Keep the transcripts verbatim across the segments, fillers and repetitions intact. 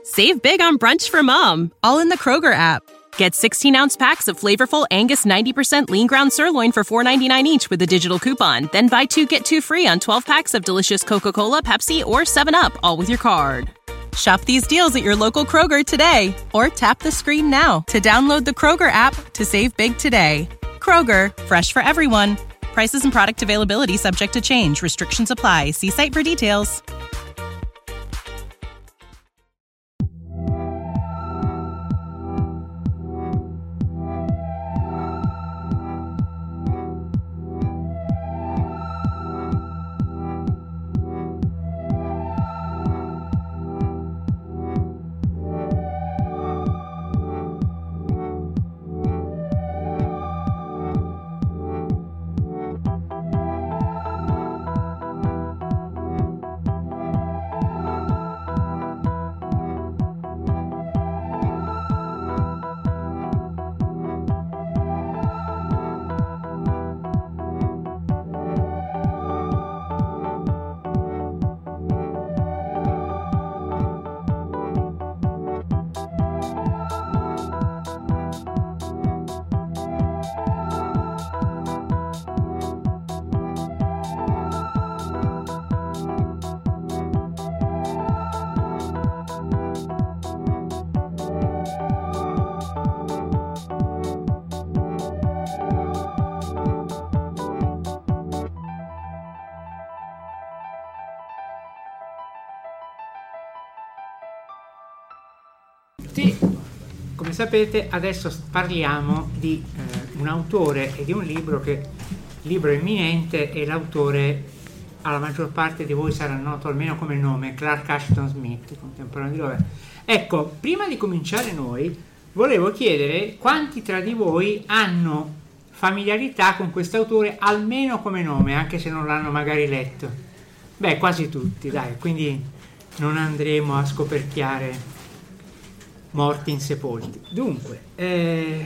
Save big on brunch for mom, all in the Kroger app. Get sixteen-ounce packs of flavorful Angus ninety percent lean ground sirloin for four ninety-nine each with a digital coupon. Then buy two, get two free on twelve packs of delicious Coca-Cola, Pepsi, or seven up, all with your card. Shop these deals at your local Kroger today, or tap the screen now to download the Kroger app to save big today. Kroger, fresh for everyone. Prices and product availability subject to change. Restrictions apply. See site for details. Sì, come sapete adesso parliamo di eh, un autore e di un libro che, libro imminente, e l'autore alla maggior parte di voi sarà noto almeno come nome, Clark Ashton Smith, contemporaneo di Lovell. Ecco, prima di cominciare noi volevo chiedere quanti tra di voi hanno familiarità con quest'autore almeno come nome, anche se non l'hanno magari letto. Beh, quasi tutti, dai, quindi non andremo a scoperchiare morti insepolti. Dunque, eh,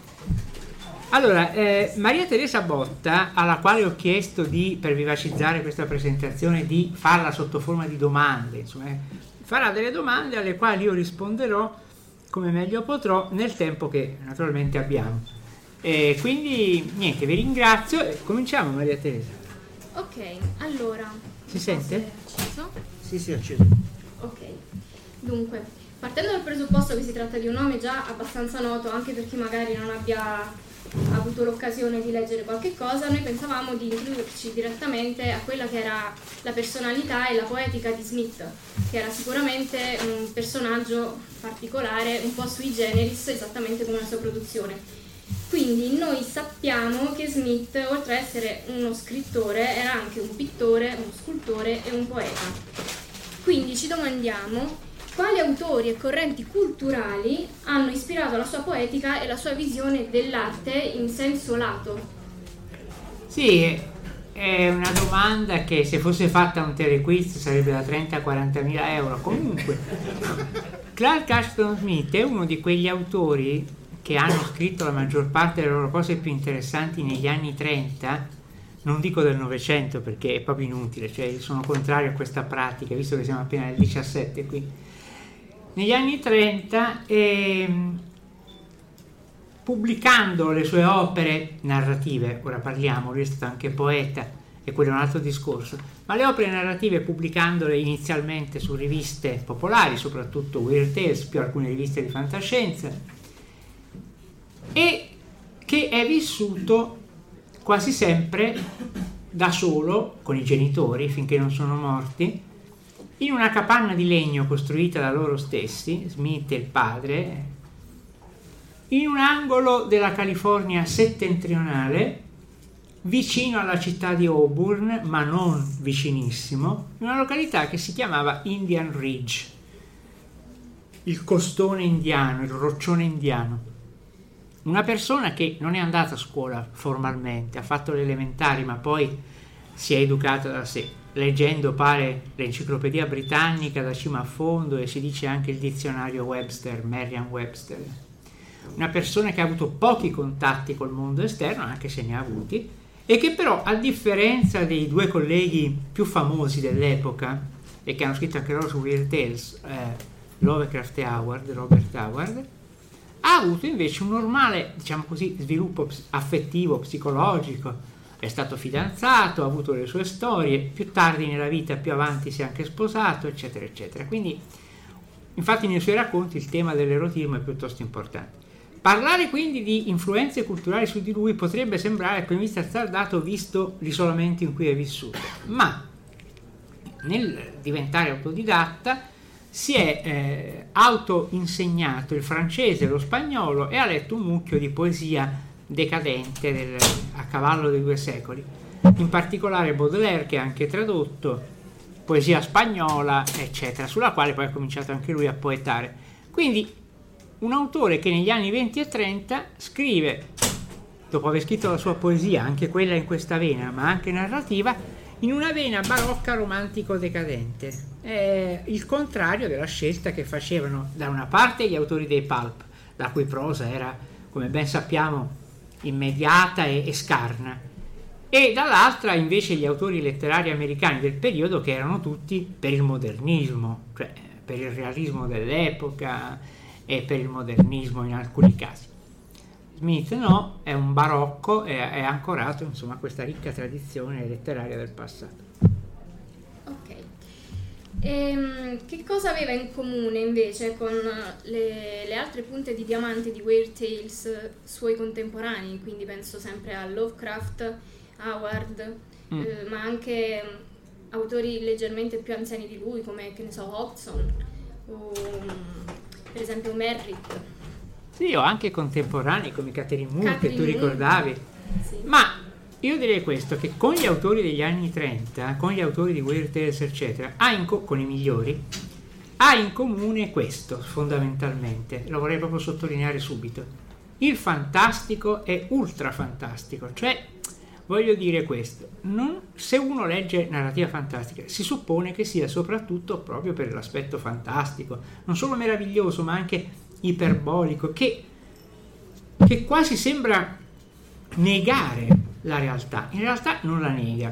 allora, eh, Maria Teresa Botta, alla quale ho chiesto di, per vivacizzare questa presentazione, di farla sotto forma di domande, insomma, farà delle domande alle quali io risponderò come meglio potrò nel tempo che naturalmente abbiamo. E quindi, niente, vi ringrazio e cominciamo, Maria Teresa. Ok, allora... Si sente? Acceso? Sì, sì, acceso. Ok, dunque... Partendo dal presupposto che si tratta di un nome già abbastanza noto, anche per chi magari non abbia avuto l'occasione di leggere qualche cosa, noi pensavamo di introdurci direttamente a quella che era la personalità e la poetica di Smith, che era sicuramente un personaggio particolare, un po' sui generis, esattamente come la sua produzione. Quindi noi sappiamo che Smith, oltre a essere uno scrittore, era anche un pittore, uno scultore e un poeta. Quindi ci domandiamo quali autori e correnti culturali hanno ispirato la sua poetica e la sua visione dell'arte in senso lato? Sì, è una domanda che se fosse fatta un telequiz sarebbe da trenta a quaranta mila euro. Comunque, Clark Ashton Smith è uno di quegli autori che hanno scritto la maggior parte delle loro cose più interessanti negli anni trenta, non dico del Novecento perché è proprio inutile, cioè sono contrario a questa pratica, visto che siamo appena nel diciassette qui. Negli anni trenta, ehm, pubblicando le sue opere narrative, ora parliamo, lui è stato anche poeta e quello è un altro discorso, ma le opere narrative pubblicandole inizialmente su riviste popolari, soprattutto Weird Tales, più alcune riviste di fantascienza, e che è vissuto quasi sempre da solo, con i genitori, finché non sono morti, in una capanna di legno costruita da loro stessi, Smith e il padre, in un angolo della California settentrionale, vicino alla città di Auburn, ma non vicinissimo, in una località che si chiamava Indian Ridge, il costone indiano, il roccione indiano. Una persona che non è andata a scuola formalmente, ha fatto le elementari, ma poi si è educata da sé, leggendo pare l'enciclopedia britannica da cima a fondo e si dice anche il dizionario Webster, Merriam-Webster. Una persona che ha avuto pochi contatti col mondo esterno, anche se ne ha avuti, e che però, a differenza dei due colleghi più famosi dell'epoca, e che hanno scritto anche loro su Weird Tales, eh, Lovecraft e Howard, Robert Howard, ha avuto invece un normale, diciamo così, sviluppo affettivo, psicologico, è stato fidanzato, ha avuto le sue storie, più tardi nella vita, più avanti si è anche sposato, eccetera, eccetera. Quindi, infatti nei suoi racconti il tema dell'erotismo è piuttosto importante. Parlare quindi di influenze culturali su di lui potrebbe sembrare a prima vista azzardato visto l'isolamento in cui è vissuto, ma nel diventare autodidatta si è eh, autoinsegnato il francese e lo spagnolo e ha letto un mucchio di poesia decadente del, a cavallo dei due secoli, in particolare Baudelaire, che ha anche tradotto, poesia spagnola, eccetera, sulla quale poi ha cominciato anche lui a poetare. Quindi un autore che negli anni venti e trenta scrive, dopo aver scritto la sua poesia, anche quella in questa vena, ma anche narrativa, in una vena barocca romantico-decadente. È il contrario della scelta che facevano da una parte gli autori dei pulp, la cui prosa era, come ben sappiamo, immediata e, e scarna, e dall'altra invece gli autori letterari americani del periodo, che erano tutti per il modernismo, cioè per il realismo dell'epoca e per il modernismo in alcuni casi. Smith no, è un barocco, è, è ancorato insomma a questa ricca tradizione letteraria del passato. Ok. E, che cosa aveva in comune invece con le, le altre punte di diamante di Weird Tales suoi contemporanei? Quindi penso sempre a Lovecraft, Howard, mm. eh, ma anche autori leggermente più anziani di lui come, che ne so, Hodgson o per esempio Merritt. Sì, o anche contemporanei come Catherine Moore, Catherine che tu ricordavi. Sì. Ma io direi questo, che con gli autori degli anni trenta, con gli autori di Weird Tales, eccetera, ha in co- con i migliori, ha in comune questo, fondamentalmente, lo vorrei proprio sottolineare subito. Il fantastico è ultra fantastico, cioè, voglio dire questo, non, se uno legge narrativa fantastica, si suppone che sia soprattutto proprio per l'aspetto fantastico, non solo meraviglioso, ma anche iperbolico, che, che quasi sembra negare la realtà. In realtà non la nega,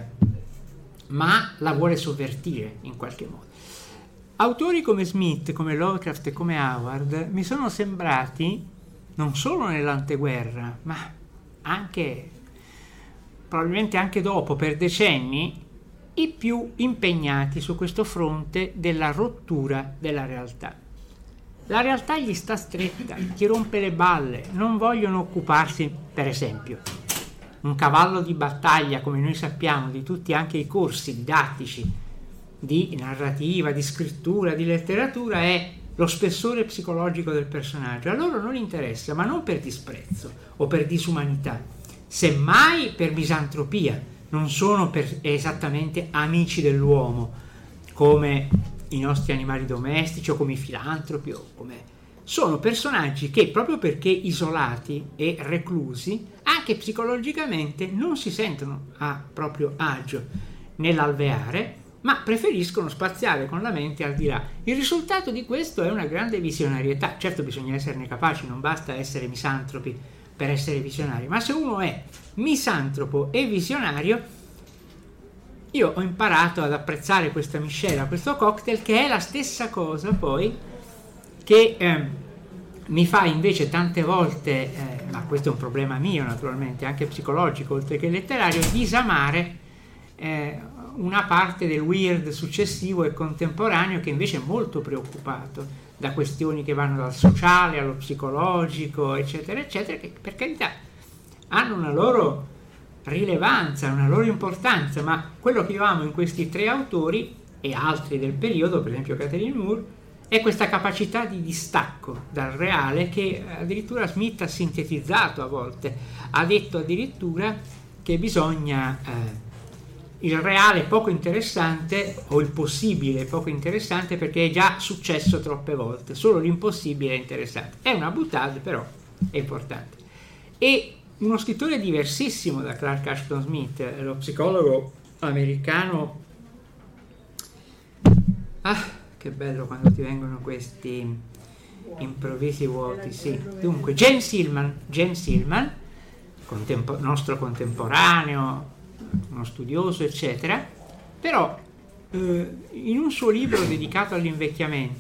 ma la vuole sovvertire in qualche modo. Autori come Smith, come Lovecraft e come Howard mi sono sembrati, non solo nell'anteguerra, ma anche, probabilmente anche dopo, per decenni, i più impegnati su questo fronte della rottura della realtà. La realtà gli sta stretta, gli rompe le balle, non vogliono occuparsi, per esempio, un cavallo di battaglia, come noi sappiamo, di tutti anche i corsi didattici di narrativa, di scrittura, di letteratura, è lo spessore psicologico del personaggio. A loro non interessa, ma non per disprezzo o per disumanità, semmai per misantropia. Non sono per esattamente amici dell'uomo, come i nostri animali domestici o come i filantropi o come... Sono personaggi che, proprio perché isolati e reclusi, anche psicologicamente non si sentono a proprio agio nell'alveare, ma preferiscono spaziare con la mente al di là. Il risultato di questo è una grande visionarietà. Certo, bisogna esserne capaci, non basta essere misantropi per essere visionari, ma se uno è misantropo e visionario, io ho imparato ad apprezzare questa miscela, questo cocktail, che è la stessa cosa poi che eh, mi fa invece tante volte, eh, ma questo è un problema mio naturalmente, anche psicologico oltre che letterario, disamare eh, una parte del weird successivo e contemporaneo che invece è molto preoccupato da questioni che vanno dal sociale allo psicologico, eccetera, eccetera, che per carità hanno una loro rilevanza, una loro importanza, ma quello che io amo in questi tre autori e altri del periodo, per esempio Catherine Moore, è questa capacità di distacco dal reale che addirittura Smith ha sintetizzato a volte. Ha detto addirittura che bisogna eh, il reale poco interessante o il possibile poco interessante perché è già successo troppe volte, solo l'impossibile è interessante. È una boutade, però è importante. E uno scrittore diversissimo da Clark Ashton Smith, lo psicologo americano. Ah, che bello quando ti vengono questi improvvisi vuoti, sì. Dunque, James Hillman, James Hillman, contempo- nostro contemporaneo, uno studioso, eccetera, però eh, in un suo libro dedicato all'invecchiamento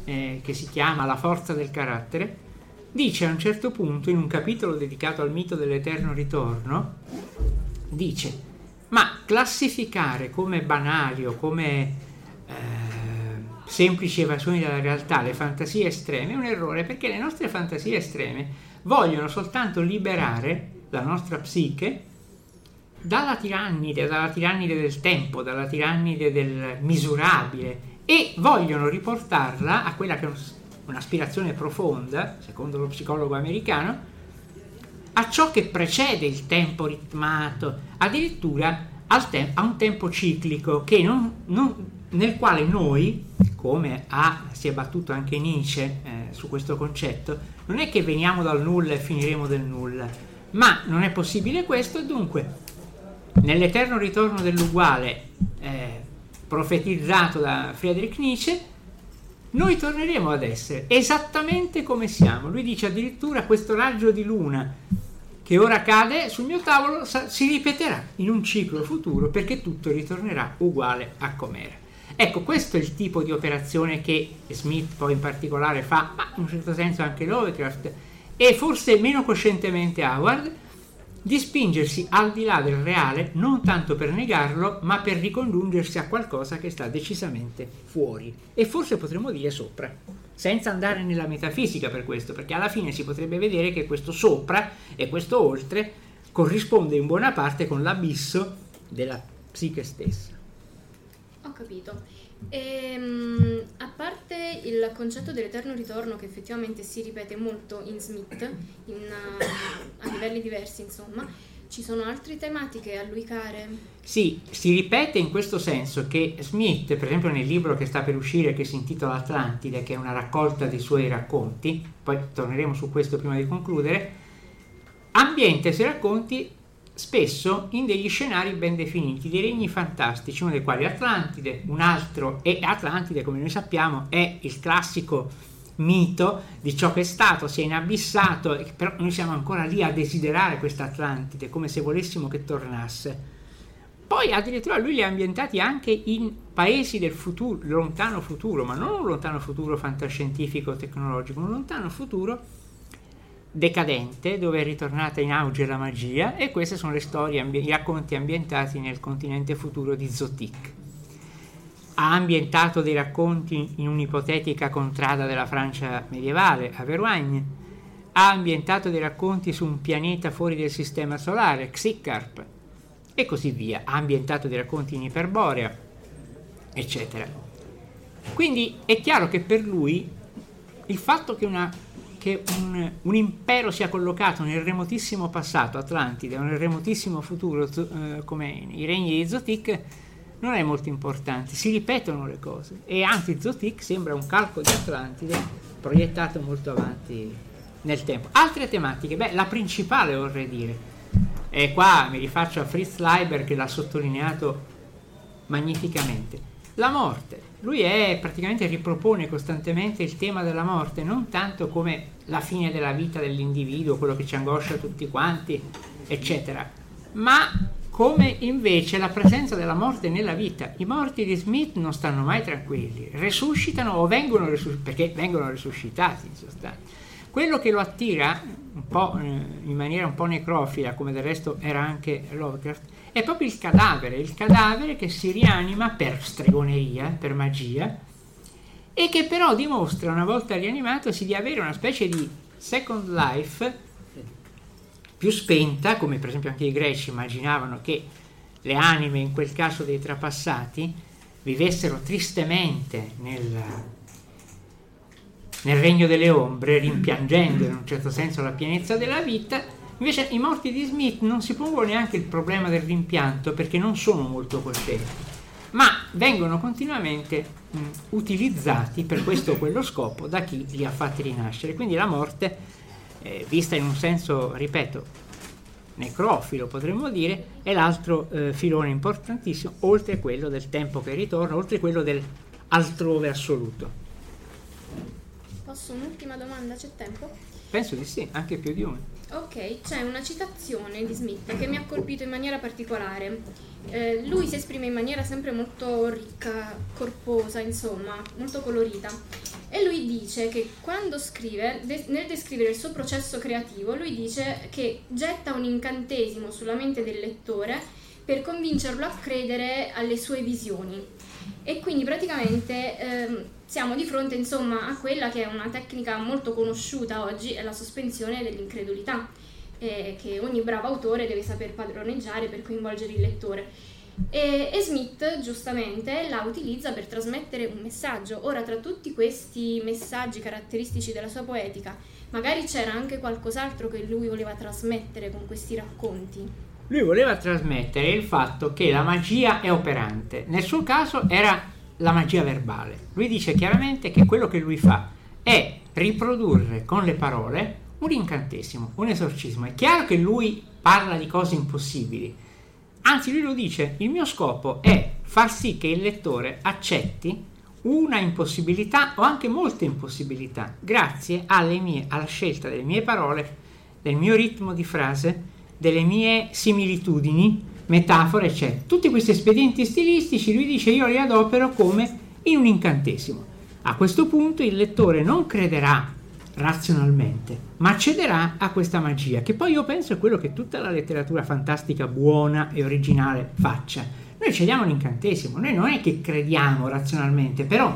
eh, che si chiama La forza del carattere, dice a un certo punto, in un capitolo dedicato al mito dell'eterno ritorno, dice: ma classificare come banali o come eh, semplici evasioni dalla realtà le fantasie estreme è un errore, perché le nostre fantasie estreme vogliono soltanto liberare la nostra psiche dalla tirannide, dalla tirannide del tempo, dalla tirannide del misurabile, e vogliono riportarla a quella che è un'aspirazione profonda, secondo lo psicologo americano, a ciò che precede il tempo ritmato, addirittura al te- a un tempo ciclico che non, non, nel quale noi, come ha, si è battuto anche Nietzsche eh, su questo concetto, non è che veniamo dal nulla e finiremo del nulla, ma non è possibile questo, e dunque nell'eterno ritorno dell'uguale eh, profetizzato da Friedrich Nietzsche, noi torneremo ad essere esattamente come siamo. Lui dice addirittura: questo raggio di luna che ora cade sul mio tavolo sa- si ripeterà in un ciclo futuro, perché tutto ritornerà uguale a com'era. Ecco, questo è il tipo di operazione che Smith poi in particolare fa, ma in un certo senso anche Lovecraft, e forse meno coscientemente Howard, di spingersi al di là del reale, non tanto per negarlo, ma per ricongiungersi a qualcosa che sta decisamente fuori, e forse potremmo dire sopra, senza andare nella metafisica per questo, perché alla fine si potrebbe vedere che questo sopra e questo oltre corrisponde in buona parte con l'abisso della psiche stessa. Ho capito. E, a parte il concetto dell'eterno ritorno, che effettivamente si ripete molto in Smith, in, uh, a livelli diversi insomma, ci sono altre tematiche a lui care? Sì, si ripete in questo senso che Smith, per esempio nel libro che sta per uscire, che si intitola Atlantide, che è una raccolta dei suoi racconti, poi torneremo su questo prima di concludere, ambienta i suoi racconti spesso in degli scenari ben definiti, dei regni fantastici, uno dei quali è Atlantide, un altro è Atlantide, come noi sappiamo, è il classico mito di ciò che è stato, si è inabissato, però noi siamo ancora lì a desiderare questa Atlantide, come se volessimo che tornasse. Poi addirittura lui li ha ambientati anche in paesi del futuro, lontano futuro, ma non un lontano futuro fantascientifico tecnologico, un lontano futuro decadente, dove è ritornata in auge la magia, e queste sono le storie, i racconti ambientati nel continente futuro di Zotic. Ha ambientato dei racconti in un'ipotetica contrada della Francia medievale, a Verognes. Ha ambientato dei racconti su un pianeta fuori del sistema solare, Xicarp, e così via. Ha ambientato dei racconti in Iperborea, eccetera. Quindi è chiaro che per lui il fatto che una che un, un impero sia collocato nel remotissimo passato, Atlantide, o nel remotissimo futuro, eh, come i regni di Zotic, non è molto importante. Si ripetono le cose, e anzi Zotic sembra un calco di Atlantide proiettato molto avanti nel tempo. Altre tematiche, beh, la principale vorrei dire, e qua mi rifaccio a Fritz Leiber che l'ha sottolineato magnificamente, la morte. Lui è praticamente ripropone costantemente il tema della morte, non tanto come la fine della vita dell'individuo, quello che ci angoscia tutti quanti, eccetera, ma come invece la presenza della morte nella vita. I morti di Smith non stanno mai tranquilli, resuscitano o vengono resuscitati, perché vengono resuscitati in sostanza. Quello che lo attira un po' eh, in maniera un po' necrofila, come del resto era anche Lovecraft, è proprio il cadavere, il cadavere che si rianima per stregoneria, per magia, e che però dimostra, una volta rianimatosi, di avere una specie di second life più spenta, come per esempio anche i greci immaginavano che le anime, in quel caso dei trapassati, vivessero tristemente nel, nel regno delle ombre, rimpiangendo in un certo senso la pienezza della vita. Invece i morti di Smith non si pongono neanche il problema del rimpianto, perché non sono molto coscienti, ma vengono continuamente mh, utilizzati per questo o quello scopo da chi li ha fatti rinascere. Quindi la morte, eh, vista in un senso, ripeto, necrofilo potremmo dire, è l'altro eh, filone importantissimo, oltre quello del tempo che ritorna, oltre quello del altrove assoluto. Posso un'ultima domanda, c'è tempo? Penso di sì, anche più di una. Ok, c'è una citazione di Smith che mi ha colpito in maniera particolare. Eh, lui si esprime in maniera sempre molto ricca, corposa, insomma, molto colorita. E lui dice che quando scrive, de- nel descrivere il suo processo creativo, lui dice che getta un incantesimo sulla mente del lettore per convincerlo a credere alle sue visioni. E quindi praticamente ehm, siamo di fronte, insomma, a quella che è una tecnica molto conosciuta oggi, è la sospensione dell'incredulità, eh, che ogni bravo autore deve saper padroneggiare per coinvolgere il lettore. E, e Smith giustamente la utilizza per trasmettere un messaggio. Ora, tra tutti questi messaggi caratteristici della sua poetica, magari c'era anche qualcos'altro che lui voleva trasmettere con questi racconti. Lui voleva trasmettere il fatto che la magia è operante. Nel suo caso era la magia verbale. Lui dice chiaramente che quello che lui fa è riprodurre con le parole un incantesimo, un esorcismo. È chiaro che lui parla di cose impossibili. Anzi, lui lo dice: il mio scopo è far sì che il lettore accetti una impossibilità o anche molte impossibilità grazie alle mie, alla scelta delle mie parole, del mio ritmo di frase, delle mie similitudini, metafore, eccetera. Tutti questi espedienti stilistici, lui dice, io li adopero come in un incantesimo. A questo punto il lettore non crederà razionalmente, ma cederà a questa magia, che poi io penso è quello che tutta la letteratura fantastica buona e originale faccia. Noi cediamo l'incantesimo, noi non è che crediamo razionalmente, però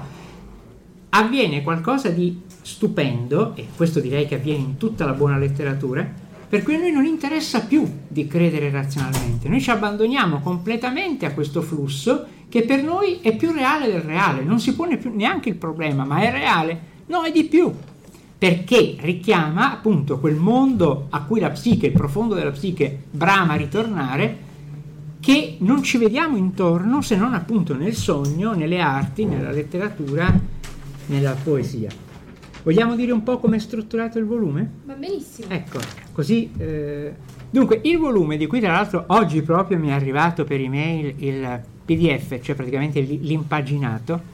avviene qualcosa di stupendo, e questo direi che avviene in tutta la buona letteratura, per cui a noi non interessa più di credere razionalmente, noi ci abbandoniamo completamente a questo flusso che per noi è più reale del reale, non si pone più neanche il problema, ma è reale? No, è di più, perché richiama appunto quel mondo a cui la psiche, il profondo della psiche, brama a ritornare, che non ci vediamo intorno se non appunto nel sogno, nelle arti, nella letteratura, nella poesia. Vogliamo dire un po' come è strutturato il volume? Va benissimo. Ecco, così... Eh, dunque, il volume, di cui tra l'altro oggi proprio mi è arrivato per email il P D F, cioè praticamente l'impaginato,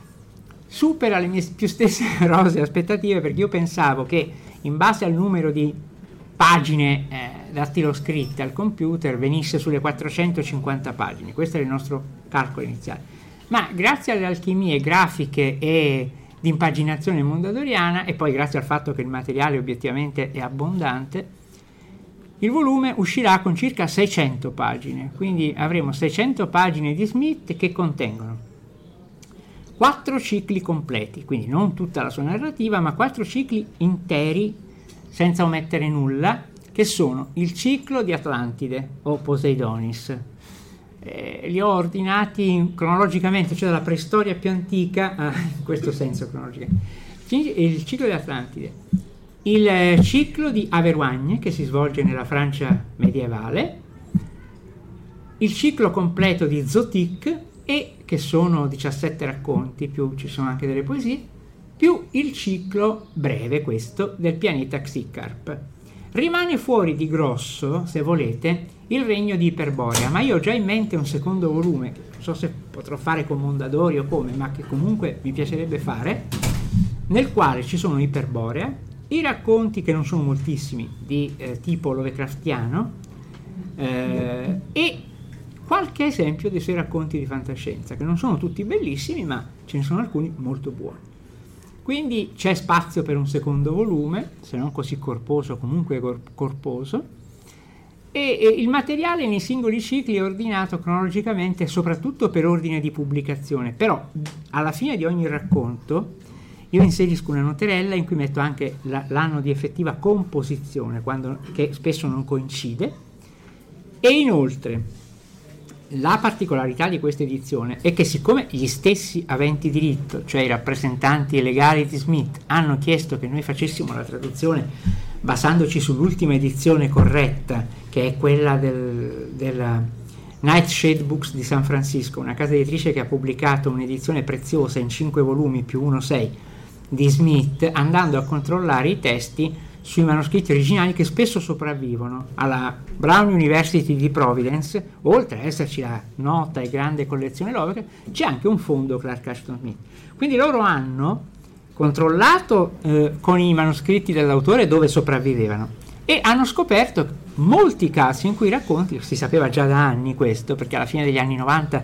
supera le mie più stesse rosee aspettative, perché io pensavo che in base al numero di pagine eh, dattiloscritte al computer venisse sulle quattrocentocinquanta pagine. Questo era il nostro calcolo iniziale, ma grazie alle alchimie grafiche e di impaginazione mondadoriana, e poi grazie al fatto che il materiale obiettivamente è abbondante, il volume uscirà con circa seicento pagine, quindi avremo seicento pagine di Smith che contengono quattro cicli completi, quindi non tutta la sua narrativa, ma quattro cicli interi senza omettere nulla, che sono il ciclo di Atlantide o Poseidonis. Eh, li ho ordinati cronologicamente, cioè dalla preistoria più antica, ah, in questo senso cronologicamente. Il ciclo di Atlantide, il ciclo di Averroigne, che si svolge nella Francia medievale, il ciclo completo di Zotic, e che sono diciassette racconti, più ci sono anche delle poesie, più il ciclo breve, questo, del pianeta Xicarp. Rimane fuori di grosso, se volete, il regno di Iperborea, ma io ho già in mente un secondo volume, che non so se potrò fare con Mondadori o come, ma che comunque mi piacerebbe fare, nel quale ci sono Iperborea, i racconti, che non sono moltissimi, di eh, tipo Lovecraftiano, eh, e qualche esempio dei suoi racconti di fantascienza, che non sono tutti bellissimi, ma ce ne sono alcuni molto buoni. Quindi c'è spazio per un secondo volume, se non così corposo, comunque corposo, e, e il materiale nei singoli cicli è ordinato cronologicamente, soprattutto per ordine di pubblicazione, però alla fine di ogni racconto io inserisco una noterella in cui metto anche la, l'anno di effettiva composizione, quando, che spesso non coincide, e inoltre la particolarità di questa edizione è che, siccome gli stessi aventi diritto, cioè i rappresentanti legali di Smith, hanno chiesto che noi facessimo la traduzione basandoci sull'ultima edizione corretta, che è quella del, della Nightshade Books di San Francisco, una casa editrice che ha pubblicato un'edizione preziosa in cinque volumi più uno sei di Smith, andando a controllare i testi sui manoscritti originali che spesso sopravvivono alla Brown University di Providence. Oltre a esserci la nota e grande collezione Lovecraft, c'è anche un fondo Clark Ashton Smith. Quindi loro hanno controllato eh, con i manoscritti dell'autore dove sopravvivevano, e hanno scoperto molti casi in cui i racconti, si sapeva già da anni questo, perché alla fine degli anni novanta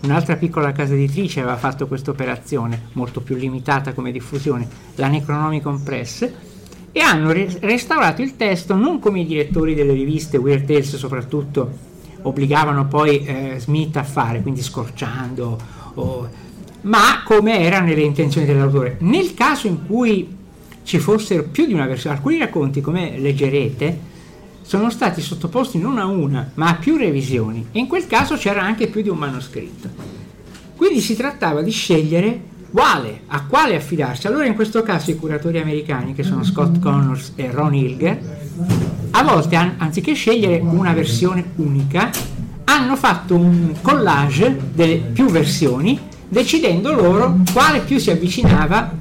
un'altra piccola casa editrice aveva fatto questa operazione, molto più limitata come diffusione, la Necronomicon Press, e hanno re- restaurato il testo non come i direttori delle riviste, Weird Tales soprattutto, obbligavano poi eh, Smith a fare, quindi scorciando, o, ma come era nelle intenzioni dell'autore. Nel caso in cui ci fossero più di una versione, alcuni racconti, come leggerete, sono stati sottoposti non a una ma a più revisioni, e in quel caso c'era anche più di un manoscritto, quindi si trattava di scegliere quale, a quale affidarsi. Allora in questo caso i curatori americani, che sono Scott Connors e Ron Hilger, a volte an- anziché scegliere una versione unica hanno fatto un collage delle più versioni, decidendo loro quale più si avvicinava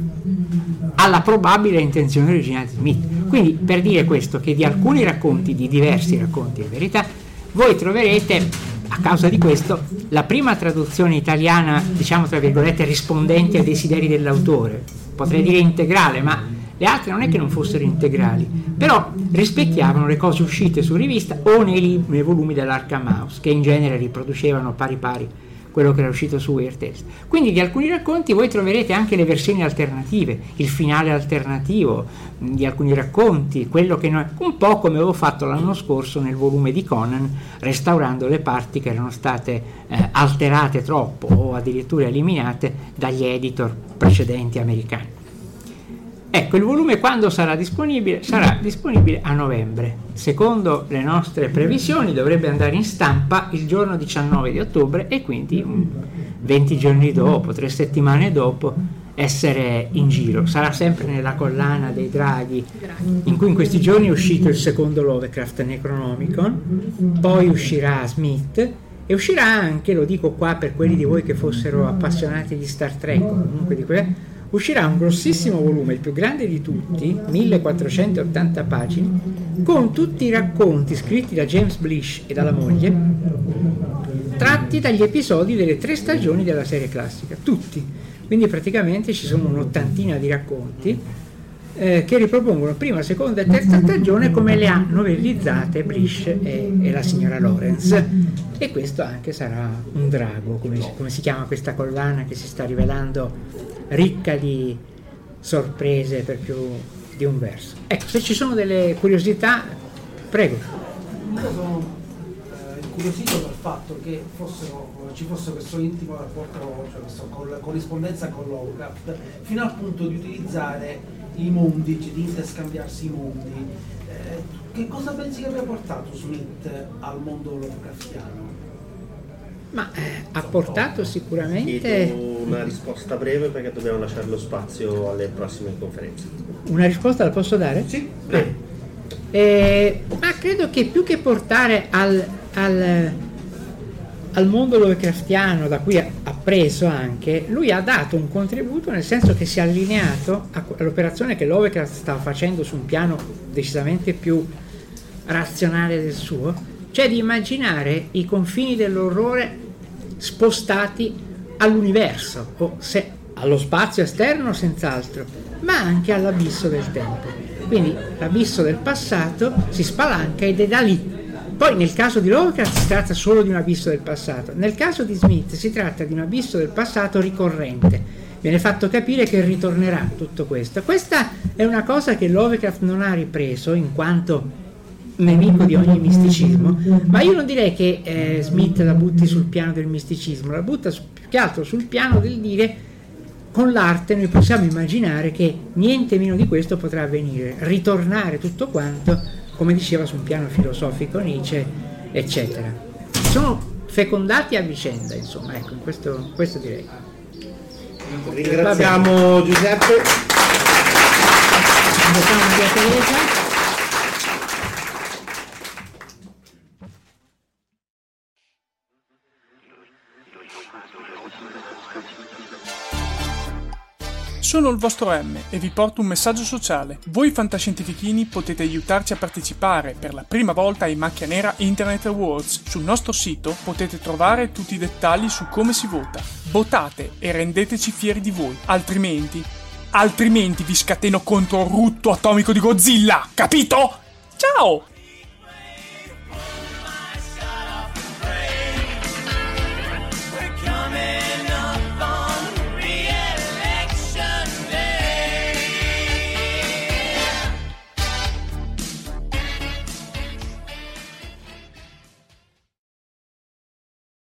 alla probabile intenzione originale di Smith. Quindi, per dire questo, che di alcuni racconti, di diversi racconti in verità, voi troverete, a causa di questo, la prima traduzione italiana, diciamo tra virgolette, rispondente ai desideri dell'autore, potrei dire integrale, ma le altre non è che non fossero integrali, però rispecchiavano le cose uscite su rivista o nei, li- nei volumi dell'Arkham House, che in genere riproducevano pari pari quello che era uscito su Weird Tales. Quindi di alcuni racconti voi troverete anche le versioni alternative, il finale alternativo mh, di alcuni racconti, quello che noi, un po' come avevo fatto l'anno scorso nel volume di Conan, restaurando le parti che erano state eh, alterate troppo o addirittura eliminate dagli editor precedenti americani. Ecco, il volume quando sarà disponibile? Sarà disponibile a novembre. Secondo le nostre previsioni dovrebbe andare in stampa il giorno diciannove di ottobre e quindi venti giorni dopo, tre settimane dopo, essere in giro. Sarà sempre nella collana dei draghi, in cui in questi giorni è uscito il secondo Lovecraft Necronomicon, poi uscirà Smith e uscirà anche, lo dico qua per quelli di voi che fossero appassionati di Star Trek o comunque di que- uscirà un grossissimo volume, il più grande di tutti, millequattrocentottanta pagine, con tutti i racconti scritti da James Blish e dalla moglie, tratti dagli episodi delle tre stagioni della serie classica, tutti. Quindi praticamente ci sono un'ottantina di racconti eh, che ripropongono prima, seconda e terza stagione come le ha novellizzate Blish e, e la signora Lawrence. E questo anche sarà un drago, come, come si chiama questa collana che si sta rivelando ricca di sorprese per più di un verso. Ecco, se ci sono delle curiosità, prego. Io sono eh, incuriosito dal fatto che fossero, ci fosse questo intimo rapporto, cioè questa corrispondenza con Lovecraft, fino al punto di utilizzare i mondi, cioè di interscambiarsi i mondi. Eh, che cosa pensi che abbia portato Smith al mondo Lovecraftiano? Ma eh, ha portato sicuramente... Chiedo una risposta breve perché dobbiamo lasciare lo spazio alle prossime conferenze. Una risposta la posso dare? Sì. Ah. Eh, ma credo che più che portare al, al, al mondo Lovecraftiano, da cui ha, ha preso anche, lui ha dato un contributo, nel senso che si è allineato a, all'operazione che Lovecraft stava facendo su un piano decisamente più razionale del suo, cioè di immaginare i confini dell'orrore spostati all'universo, o se, allo spazio esterno senz'altro, ma anche all'abisso del tempo. Quindi l'abisso del passato si spalanca ed è da lì. Poi nel caso di Lovecraft si tratta solo di un abisso del passato, nel caso di Smith si tratta di un abisso del passato ricorrente. Viene fatto capire che ritornerà tutto questo. Questa è una cosa che Lovecraft non ha ripreso in quanto nemico di ogni misticismo, ma io non direi che eh, Smith la butti sul piano del misticismo, la butta su, più che altro sul piano del dire con l'arte noi possiamo immaginare che niente meno di questo potrà avvenire, ritornare tutto quanto, come diceva, su un piano filosofico Nietzsche, eccetera. Sono fecondati a vicenda, insomma, ecco, questo, questo direi. Ringraziamo Giuseppe. Ringraziamo Maria Teresa. Sono il vostro M e vi porto un messaggio sociale. Voi fantascientifichini potete aiutarci a partecipare per la prima volta ai Macchia Nera Internet Awards. Sul nostro sito potete trovare tutti i dettagli su come si vota. Votate e rendeteci fieri di voi, altrimenti, altrimenti vi scateno contro il rutto atomico di Godzilla, capito? Ciao!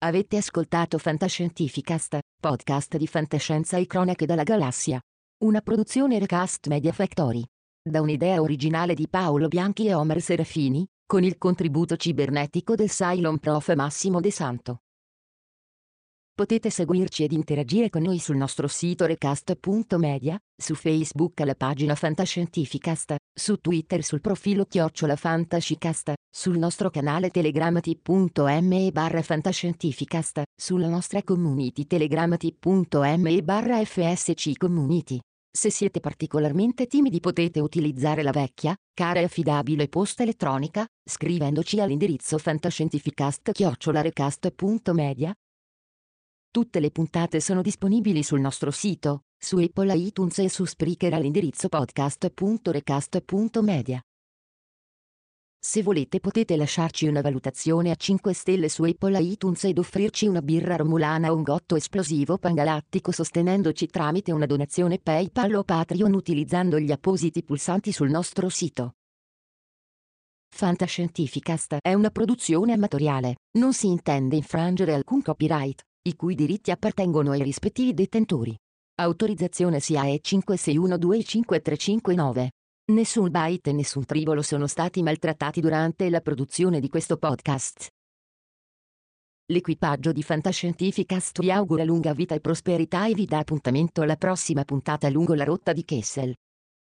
Avete ascoltato Fantascientificast, podcast di fantascienza e cronache dalla galassia. Una produzione Recast Media Factory. Da un'idea originale di Paolo Bianchi e Omer Serafini, con il contributo cibernetico del Cylon Prof Massimo De Santo. Potete seguirci ed interagire con noi sul nostro sito recast punto media, su Facebook alla pagina Fantascientificast, su Twitter sul profilo chiocciola Fantascicast, sul nostro canale Telegram t.me barra Fantascientificast, sulla nostra community Telegram t.me barra fsc community. Se siete particolarmente timidi potete utilizzare la vecchia, cara e affidabile posta elettronica, scrivendoci all'indirizzo fantascientificast chiocciola recast punto media. Tutte le puntate sono disponibili sul nostro sito, su Apple iTunes e su Spreaker all'indirizzo podcast punto recast punto media. Se volete potete lasciarci una valutazione a cinque stelle su Apple iTunes ed offrirci una birra romulana o un gotto esplosivo pangalattico sostenendoci tramite una donazione PayPal o Patreon utilizzando gli appositi pulsanti sul nostro sito. Fantascientificast è una produzione amatoriale, non si intende infrangere alcun copyright, i cui diritti appartengono ai rispettivi detentori. Autorizzazione S I A E cinque sei uno due cinque tre cinque nove. Nessun byte e nessun tribolo sono stati maltrattati durante la produzione di questo podcast. L'equipaggio di Fantascientificast vi augura lunga vita e prosperità e vi dà appuntamento alla prossima puntata lungo la rotta di Kessel.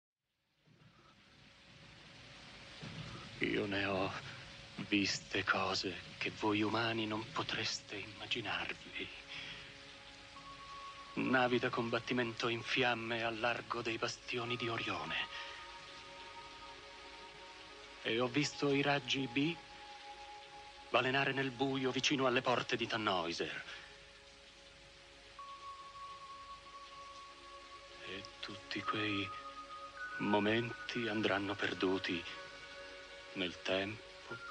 Io ne ho viste cose che voi umani non potreste immaginarvi. Navi da combattimento in fiamme al largo dei bastioni di Orione. E ho visto i raggi B balenare nel buio vicino alle porte di Tannhäuser. E tutti quei momenti andranno perduti nel tempo,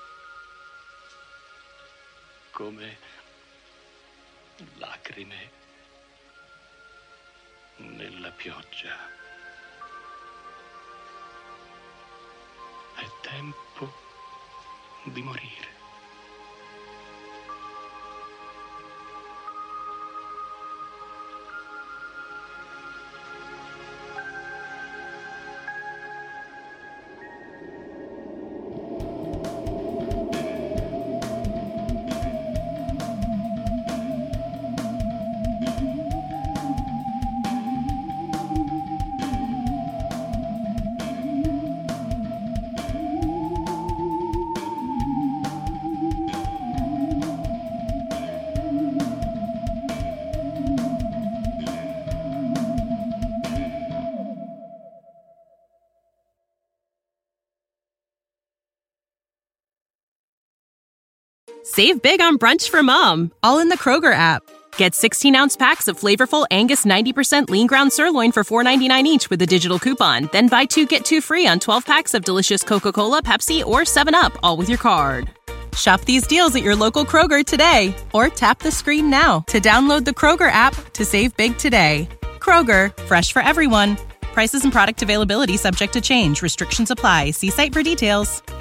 come lacrime nella pioggia. È tempo di morire. Save big on brunch for mom, all in the Kroger app. Get sixteen-ounce packs of flavorful Angus ninety percent lean ground sirloin for four ninety-nine each with a digital coupon. Then buy two, get two free on twelve packs of delicious Coca-Cola, Pepsi, or seven up, all with your card. Shop these deals at your local Kroger today, or tap the screen now to download the Kroger app to save big today. Kroger, fresh for everyone. Prices and product availability subject to change. Restrictions apply. See site for details.